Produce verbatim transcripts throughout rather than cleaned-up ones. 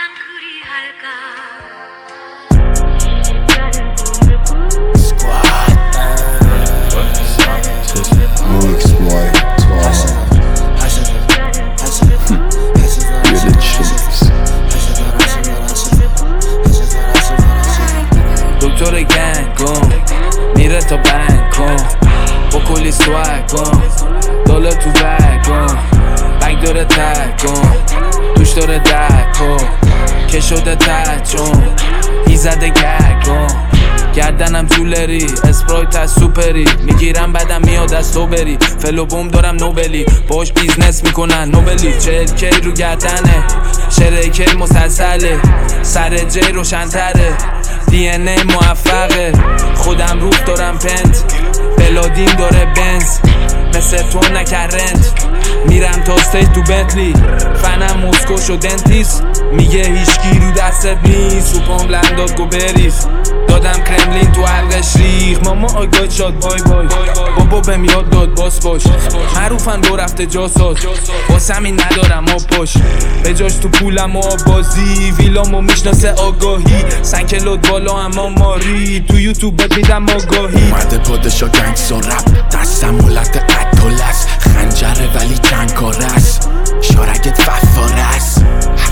دکتر گنگ کن میره تا بنگ کن با کلی سوگ کن دالا تو بگ کن بگ داره تک کن دوش داره دک کن که شده تچون ایزده گگ کن گردنم جولری اسپرایت از سوپری میگیرم بدم میاد از تو بری فلو بوم دارم نوبلی باش بیزنس میکنن نوبلی چهل کی رو گردنه شره کی مسلسله سر جی روشن‌تره دی ان ای موفقه خودم روح دارم پنت بلادین داره بنز مثل تو نکرند میرم تا استیج تو بنتلی فنم موسکو شو دنتیست میگه هیچکی رو دستت نیست سوپام لنداد گو بریز دادم کرملین تو حلقش ریخ ماما آگاید شاد بای بای بابا بهم یاد داد باس باش معروفم دو رفته جاساز باس همین ندارم آب باش به جاش تو پولم و آب بازی ویلامو میشناسه آگاهی سنکلوت بالا اما ماری تو یوتیوب بهت میدم آگاهی اومده پادشا گنگس و رپ دستم مولت قتل است خنجره ولی جنگاره است شارگت ففاره است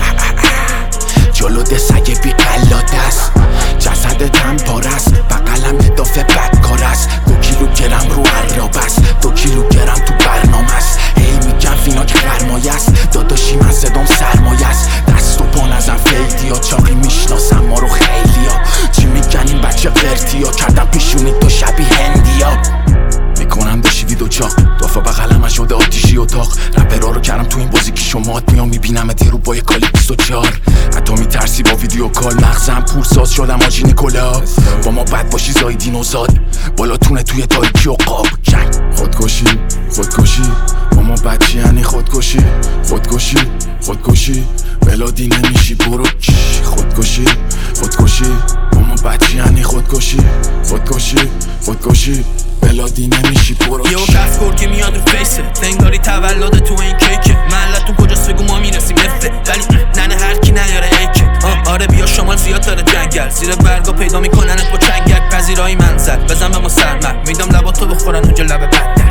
جلو ده سگه بی قلاده است جسد هم پاره است بقلم دافه بدکار است دو کیلوگرم رو عراب است دو کیلوگرم تو برنامه است هی میگم فیناک خرمایه است داداشی من صدام سرمایه است دست و پا نزن فیدی ها چاقی میشناسم ما رو خیلی ها چی میگن این بچه قرتی ها کردم پیشونی تو شبیه هندی ها میکنم داشتی ویدو چاق دافا بغلم شده آتیشی اتاق رپرها رو کردم تو این بازی که شمات میام میبینم تی رو با یه کالی بیست و چهار حتی میترسی با ویدیو کال مغزم پورساز شدم آجی نیکولا با ما بد باشی زایدین و زاد بالا تونه توی تاریکی و قاب جنگ خودکشی خودکشی با ما بچی یعنی خودکشی خودکشی خودکشی بلادی نمیشی برو خودکشی خودکشی با ما بچی یعنی خودکشی خودکشی خودکشی بلادی نمیشی برو یه کف گرگی میاد رو فیسه تنگاری تولد تو این کیکه محلتون کجاست بگو ما میرسیم افته ولی ننه هر کی نیاره ایکه آره بیا شمال زیاد داره جنگل زیر برگا پیدا میکننت با چنگک پذیرایی منزل بزن به ما سرمر میدم لباتو بخورن اونجا لب بندر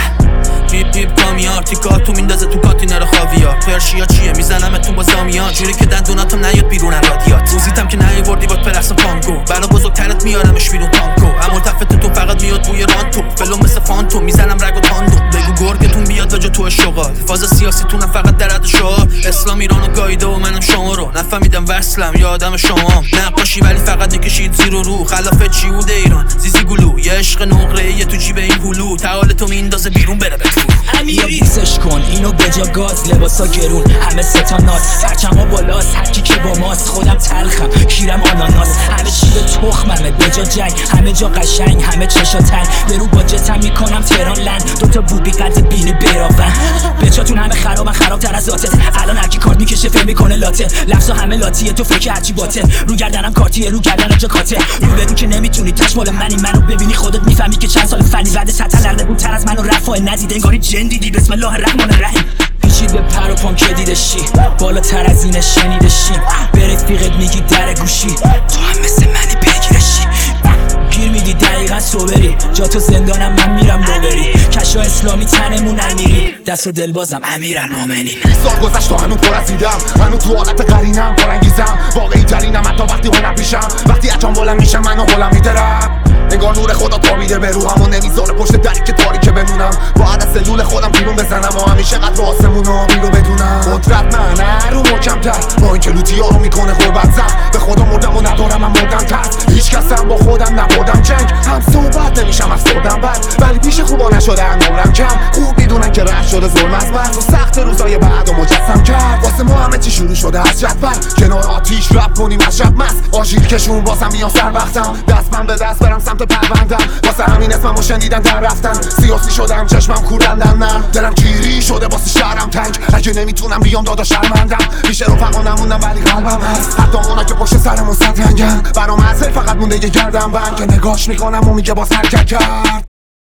پیپ پیپ کامیار تیکاتو میندازه تو کاتینر خاویار پرشیا چیه میزنمتون با زامیان جوری که دندوناتم نیاد بیرون رادیات موزیتم که نیوردی وقت پرقص پانگو بالا بزرگترت میارمش بیرون تانکو اما تفتتون فقط میاد بوی رانتو فلو مثل فانتو میزنم رگ و تاندو بگو گرگتون بیاد وجه تو شغال فاز سیاسیتونم فقط درد شعار اسلام ایرانو گایده و منم شما رو نفهمیدم وصلم یادم شما نقاشی ولی فقط نکشید زیر و رو خلاف چی بوده ایران زیزی گلو یه عشق نقره یه تو جیب این هلو تعال تو میندازه بیرون بره یا بیسش کن اینو به جا گاز لباسا گرون همه ستا ناس پرچما بالاست هرکی که با ماست خودم تلخم کیرم آناناس همه چی به تخممه به جا جنگ همه جا قشنگ همه چشا تنگ برو با جتم میکنم تهران لند دوتا بوبی قد بینی بیراون بچاتون همه خرابن خرابتر از ذاتت الان هرکی کارت میکشه فهم میکنه لاته لفظا همه لاتیه تو فکر هرچی باته رو گردنم کارتیه رو گردن جا کاته رو بدون که نمیتونی تاش مال منی منو ببینی خودت میفهمی که چند سال فنی بعد سطح لرده بود تر از منو رفاه ندید انگاری جن دیدی بسم الله الرحمن الرحیم پیچید به پر و پام که دیدشی بالاتر از این شنیدشی به رفیقت میگی در گوشی تو هم مثل منی بگیرشی گیر میدی دقیقا صبری جا تو زندانم من میرم دوبری کشا اسلامی تنمون امیری دست و دل بازم امیرن مومنی سال گذشت و هنو پر ازیدم هنو تو حالت قرینم پرانگیزم واقعی ترینم حتی وقتی هنم پیشم وقتی اچان بلند میشم منو هلم میدرم انگار نور خدا تابیده به روحم و نمیذاره پشت دری که تاریکه بمونم باید از سلول خودم بیرون بزنم و همیشه قدر آسمون آبی رو بدونم قدرت من رو محکم‌تر با اینکه لوتی ها رو میکنه غربت زد به خدا مردم و ندارم من مردم ترس هیچ کسم با خودم نبردم جنگ هم صحبت نمیشم از خودم بد ولی پیش خوبا نشده نمرم کم خوب میدونن که رد شده ظلم از من و سخت روزای بعد و مجسم کرد واسه ما همه چی شروع شده از جدول کنار آتیش رپ کنیم از شب مست آژیر کشون واسم میان سر وقتم دست من به دست برم سمت پروندم واسه همین اسممو شنیدن در رفتن سیاسی شدم چشمم کورندم نه دلم گیری شده واسه شهرم تنگ اگه نمیتونم بیام دادا شرمندم میشه رفقا نموندم ولی قلبم هست حتی اونا که پشت سرمون سطرنگن برام ازل فقط مونده یه گردم بند که نگاش میکنم و میگه باز حرکت کرد